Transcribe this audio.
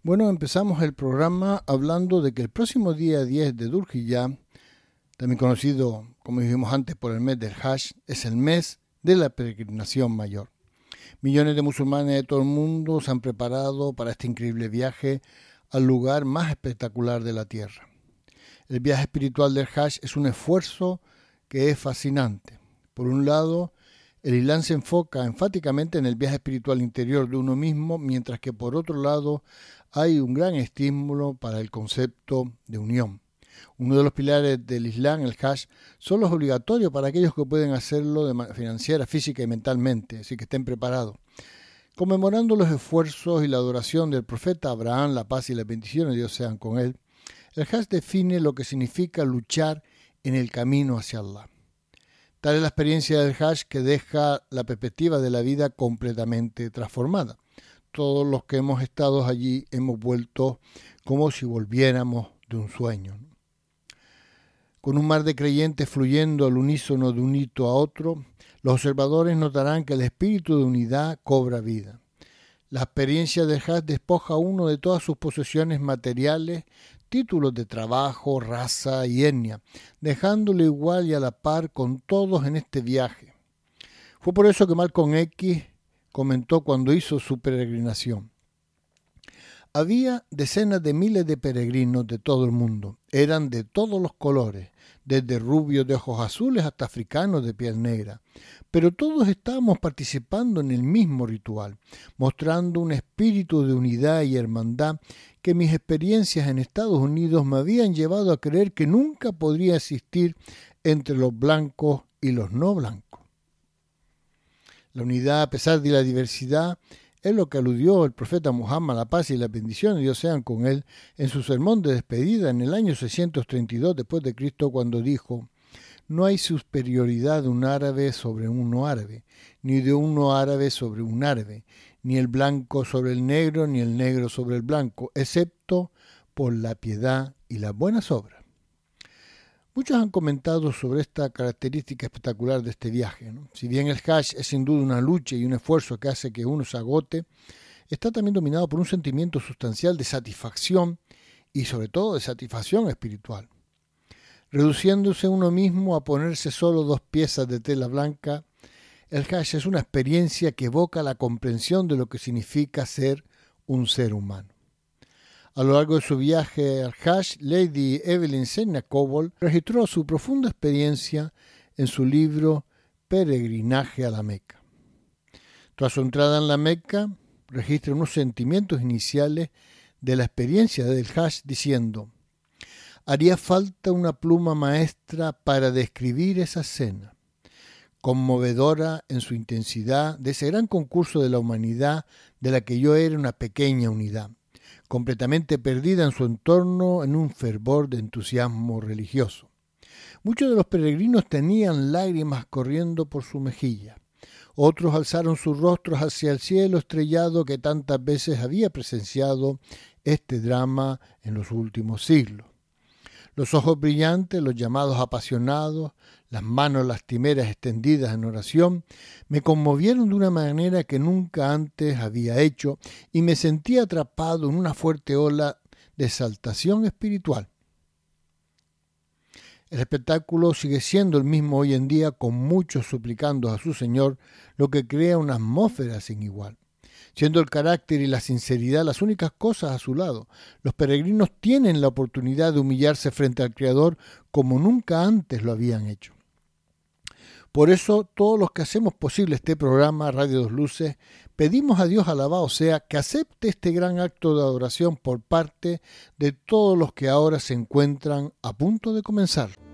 Bueno, empezamos el programa hablando de que el próximo día 10 de Dhul Hijjah, también conocido, como dijimos antes, por el mes del Hajj, es el mes de la peregrinación mayor. Millones de musulmanes de todo el mundo se han preparado para este increíble viaje al lugar más espectacular de la tierra. El viaje espiritual del Hajj es un esfuerzo que es fascinante. Por un lado, el Islam se enfoca enfáticamente en el viaje espiritual interior de uno mismo, mientras que por otro lado hay un gran estímulo para el concepto de unión. Uno de los pilares del Islam, el Hajj, solo es obligatorio para aquellos que pueden hacerlo de manera financiera, física y mentalmente, así que estén preparados. Conmemorando los esfuerzos y la adoración del profeta Abraham, la paz y las bendiciones de Dios sean con él, el Hajj define lo que significa luchar en el camino hacia Allah. Tal es la experiencia del Hajj que deja la perspectiva de la vida completamente transformada. Todos los que hemos estado allí hemos vuelto como si volviéramos de un sueño. Con un mar de creyentes fluyendo al unísono de un hito a otro, los observadores notarán que el espíritu de unidad cobra vida. La experiencia del Hajj despoja a uno de todas sus posesiones materiales, títulos de trabajo, raza y etnia, dejándolo igual y a la par con todos en este viaje. Fue por eso que Malcolm X comentó cuando hizo su peregrinación: había decenas de miles de peregrinos de todo el mundo. Eran de todos los colores, desde rubios de ojos azules hasta africanos de piel negra. Pero todos estábamos participando en el mismo ritual, mostrando un espíritu de unidad y hermandad que mis experiencias en Estados Unidos me habían llevado a creer que nunca podría existir entre los blancos y los no blancos. La unidad, a pesar de la diversidad, es lo que aludió el profeta Muhammad, la paz y las bendiciones de Dios sean con él, en su sermón de despedida en el año 632 después de Cristo, cuando dijo: no hay superioridad de un árabe sobre un no árabe, ni de un no árabe sobre un árabe, ni el blanco sobre el negro, ni el negro sobre el blanco, excepto por la piedad y las buenas obras. Muchos han comentado sobre esta característica espectacular de este viaje, ¿no? Si bien el Hajj es sin duda una lucha y un esfuerzo que hace que uno se agote, está también dominado por un sentimiento sustancial de satisfacción y sobre todo de satisfacción espiritual. Reduciéndose uno mismo a ponerse solo 2 piezas de tela blanca, el Hajj es una experiencia que evoca la comprensión de lo que significa ser un ser humano. A lo largo de su viaje al Hajj, Lady Evelyn Senna-Coble registró su profunda experiencia en su libro Peregrinaje a la Meca. Tras su entrada en la Meca, registra unos sentimientos iniciales de la experiencia del Hajj diciendo: haría falta una pluma maestra para describir esa escena, conmovedora en su intensidad, de ese gran concurso de la humanidad de la que yo era una pequeña unidad, completamente perdida en su entorno en un fervor de entusiasmo religioso. Muchos de los peregrinos tenían lágrimas corriendo por su mejilla. Otros alzaron sus rostros hacia el cielo estrellado que tantas veces había presenciado este drama en los últimos siglos. Los ojos brillantes, los llamados apasionados, las manos lastimeras extendidas en oración, me conmovieron de una manera que nunca antes había hecho y me sentí atrapado en una fuerte ola de exaltación espiritual. El espectáculo sigue siendo el mismo hoy en día, con muchos suplicando a su Señor, lo que crea una atmósfera sin igual. Siendo el carácter y la sinceridad las únicas cosas a su lado, los peregrinos tienen la oportunidad de humillarse frente al Creador como nunca antes lo habían hecho. Por eso, todos los que hacemos posible este programa, Radio Dos Luces, pedimos a Dios alabado sea que acepte este gran acto de adoración por parte de todos los que ahora se encuentran a punto de comenzar.